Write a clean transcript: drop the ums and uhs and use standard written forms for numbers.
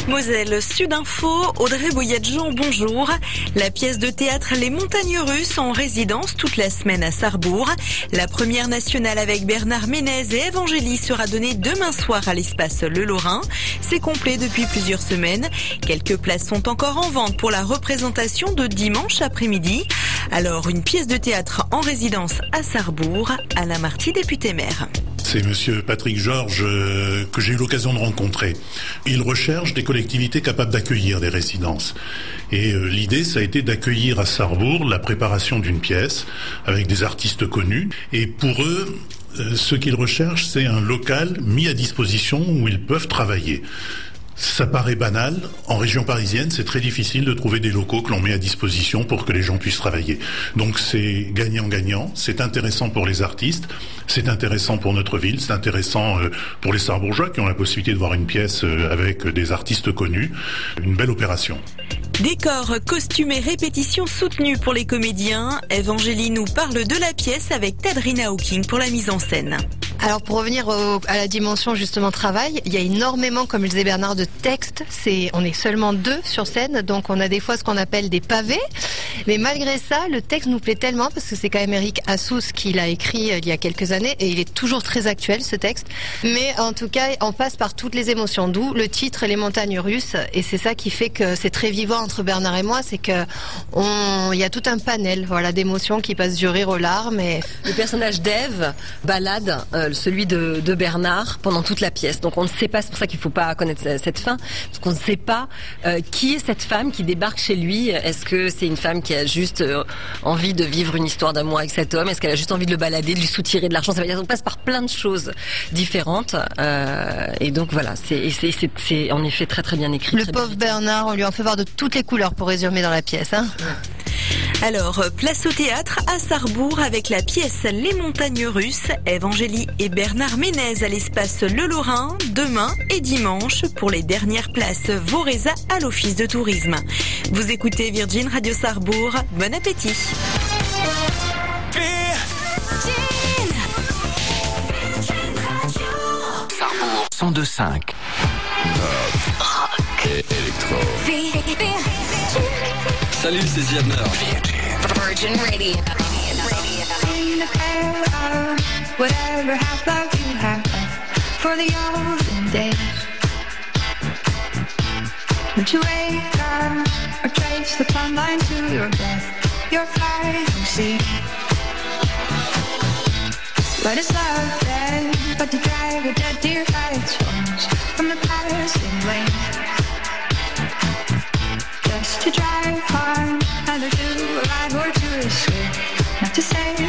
Moselle Sud Info, Audrey Boyadjean, bonjour. La pièce de théâtre Les Montagnes Russes en résidence toute la semaine à Sarrebourg. La première nationale avec Bernard Ménez et Ève Angély sera donnée demain soir à l'espace Le Lorrain. C'est complet depuis plusieurs semaines. Quelques places sont encore en vente pour la représentation de dimanche après-midi. Alors, une pièce de théâtre en résidence à Sarrebourg, Alain Marty, député maire. C'est monsieur Patrick Georges que j'ai eu l'occasion de rencontrer. Il recherche des collectivités capables d'accueillir des résidences. Et l'idée, ça a été d'accueillir à Sarrebourg la préparation d'une pièce avec des artistes connus. Et pour eux, ce qu'ils recherchent, c'est un local mis à disposition où ils peuvent travailler. Ça paraît banal. En région parisienne, c'est très difficile de trouver des locaux que l'on met à disposition pour que les gens puissent travailler. Donc c'est gagnant-gagnant. C'est intéressant pour les artistes. C'est intéressant pour notre ville. C'est intéressant pour les Sarrebourgeois qui ont la possibilité de voir une pièce avec des artistes connus. Une belle opération. Décor, costumes et répétitions soutenues pour les comédiens. Ève Angély nous parle de la pièce avec Tadrina Hawking pour la mise en scène. Alors pour revenir à la dimension justement travail, il y a énormément, comme le disait Bernard, de textes. On est seulement 2 sur scène, donc on a des fois ce qu'on appelle des pavés. Mais malgré ça, le texte nous plaît tellement parce que c'est quand même Eric Assous qui l'a écrit il y a quelques années et il est toujours très actuel ce texte. Mais en tout cas, on passe par toutes les émotions, d'où le titre Les Montagnes Russes. Et c'est ça qui fait que c'est très vivant entre Bernard et moi, c'est que il y a tout un panel, voilà, d'émotions qui passent du rire aux larmes. Et le personnage d'Ève balade celui de Bernard pendant toute la pièce. Donc on ne sait pas, c'est pour ça qu'il ne faut pas connaître cette fin, parce qu'on ne sait pas qui est cette femme qui débarque chez lui. Est-ce que c'est une femme qui a juste envie de vivre une histoire d'amour avec cet homme? Est-ce qu'elle a juste envie de le balader, de lui soutirer de l'argent? Ça veut dire qu'on passe par plein de choses différentes. Et donc voilà, c'est en effet très très bien écrit. Le pauvre Bernard, on lui en fait voir de toutes les couleurs pour résumer dans la pièce. Hein. Alors, place au théâtre à Sarrebourg avec la pièce Les Montagnes Russes, Ève Angély et Bernard Ménez à l'espace Le Lorrain, demain et dimanche pour les dernières places Voreza à l'Office de tourisme. Vous écoutez Virgin Radio Sarrebourg, bon appétit. Sarrebourg 102.5 Rock et électro. Salut, c'est Ziadner. Virgin Radio. Whatever half love you have for the olden days. Would you wake up or trace the plumb line to your death, your fighting sea? What is love then but to drag a dead deer by its horns from the passing lane? Just to drive home, either to arrive or to escape, not to say